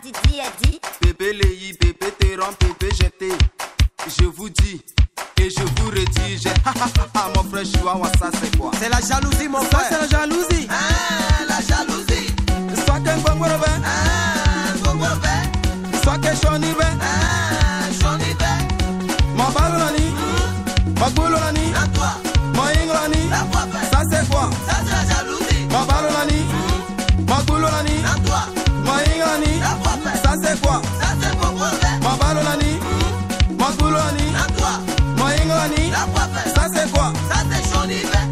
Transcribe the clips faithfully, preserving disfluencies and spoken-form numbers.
Didi a dit. Bébé Léhi, bébé Téran, bébé jeté. Je vous dis et je vous redis, j'ai ha ha ha mon frère Chihuahua, ça c'est quoi? C'est la jalousie mon Ça frère. c'est la jalousie. Ah, la jalousie. Soit qu'un bon gros ben, Ah, bon bon ben. soit qu'un choni ben. Ah, choni ben. Mon ballon lani, mon boulot lani, À toi, mon inglani. la voix ben. Ça c'est quoi? Ça c'est la jalousie. Mon ballon lani, mon boulot lani, À toi, mon inglani. la voix ben. Ça c'est quoi? Ça c'est bon bon ben. Mon ballon lani, mon boulot lani, À toi, mon inglani. la voix ben. Ça c'est quoi? Ça c'est choni ben.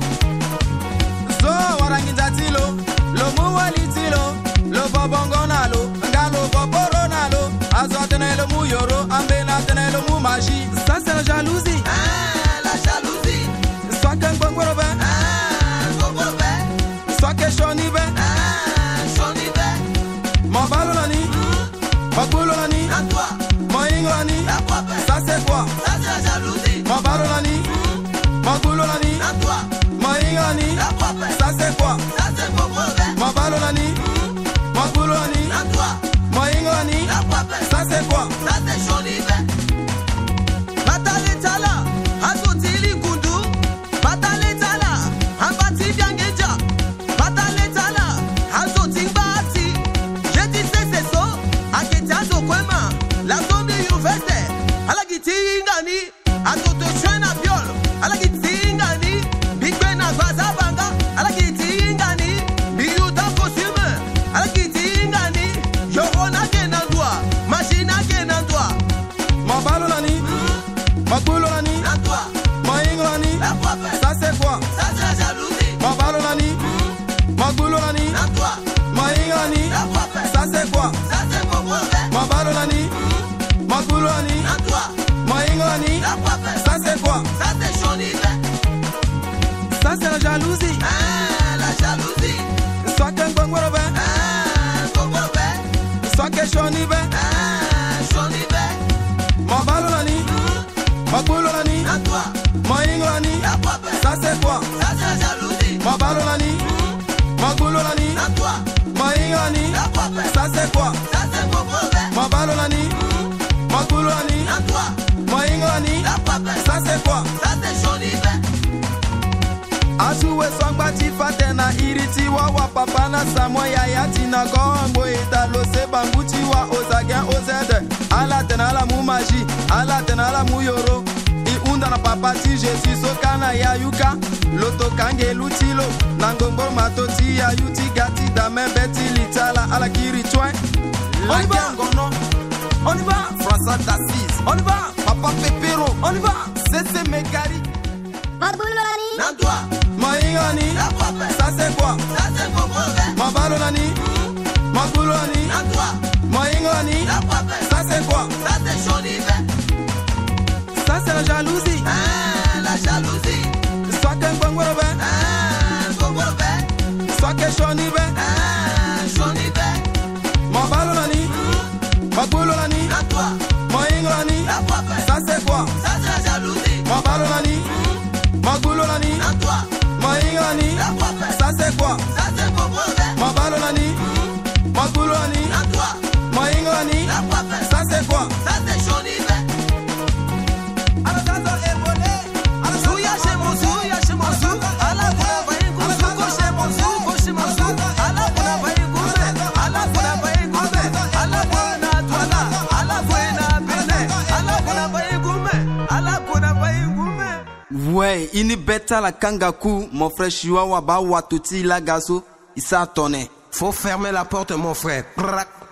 So waranginjatilo, lo muwalitilo, lo bobongonalo, ngalo boboronalo, azotene lo muyoro, ambena tene lo mumaji. Ça c'est la jalousie. Ah, la jalousie. Soit qu'un bon gros ben, Ah, bon bon ben. soit qu'un choni ben, Ah, choni ben. mon ballon lani, mon boulot lani, À toi, mon inglani. la voix ben. Ça c'est quoi? Ça c'est la jalousie. Mon ballon lani, mon boulot lani, À toi, mon inglani. la voix ben. Ça c'est quoi? Ça c'est bon bon ben. Mon ballon lani, mon boulot lani, À toi, mon inglani. la voix ben. Ça c'est quoi? Ça c'est choni ben. Batale tala, azotili kundu. Batale tala, abati biangeja. Batale tala, azoti bati. Je dis c'est c'est so, aketazo kwema. La zombi université, alagiti ngani. Azoto chena biol, alagiti ngani. Big Ben agwazabanga, alagiti ngani. Biyuta costume, alagiti ngani. Yorona kenandwa, machina kenandwa. Mon ballon lani, mon boulot lani, À toi, mon inglani. la voix ben. Ça c'est quoi? Ça c'est la jalousie. Mon ballon lani, mon boulot lani, À toi, mon inglani. la voix ben. Ça c'est quoi? Ça c'est bon bon ben. Mon ballon lani, mon boulot lani, À toi, mon inglani. la voix ben. Ça c'est quoi? Ça c'est choni ben. Ça c'est la jalousie. Ah, la jalousie. Soit qu'un bon gros ben, Ah, bon bon ben. soit qu'un choni ben. Ah, choni ben. Mon ballon lani, mon boulot lani, À toi, mon inglani. la voix ben. Ça c'est quoi? Ça c'est la jalousie. Mon ballon lani, mon boulot lani, À toi, mon inglani. la voix ben. Ça c'est quoi? Ça c'est bon bon ben. Mon ballon lani, mon boulot lani, À toi, mon inglani. la voix ben. Ça c'est quoi? Ça c'est choni ben. Asuwe swangba fatena iriti wa wa papa na samoya ya tina gongo italo se bambuchi wa ozagen ozede ala tena la mumaji ala tena la muyoro I unda na papa ti Jésus sokana ya yuka loto kange lutilo nangombo matoti ya yuti gati dame beti litala ala kiri choi on y va ngono on y va François d'Assise on y va papa Pepero on y va c'est Megari Mon boulot lani. À toi, mon inglani. la voix ben. Ça c'est quoi? Ça c'est bon bon ben. Mon ballon lani, mon boulot lani, À toi, mon inglani. la voix ben. Ça c'est quoi? Ça c'est choni ben. Ça c'est la jalousie. Ah, la jalousie. Soit qu'un bon gros ben, Ah, bon bon ben. soit qu'un choni ben. Ah, choni ben. Mon ballon lani, mon boulot lani, À toi, mon inglani. la voix ben. Ça c'est quoi? Ça c'est la jalousie. Mon ballon lani, mon boulot lani, À toi, mon inglani. la voix ben. Ça c'est quoi? Ça c'est bon bon ben. Mon ballon lani, mon boulot lani, À toi, mon inglani. la voix ben. Ça c'est quoi? Ça c'est choni ben. Souya chez mon sou, ya chez mon sou. Ala kuna bayi kusu, ko chez mon sou, ko chez mon sou. Ala kuna bayi kusu, ala kuna bayi kusu. Ala kuna twala, ala kuna bene. Ala kuna bayi kume, ala kuna bayi kume. Ouais, ini beta la kangaku, mon frère Chihuahua ba watoti la gazo, il s'est tonné. Faut fermer la porte mon frère. Crac.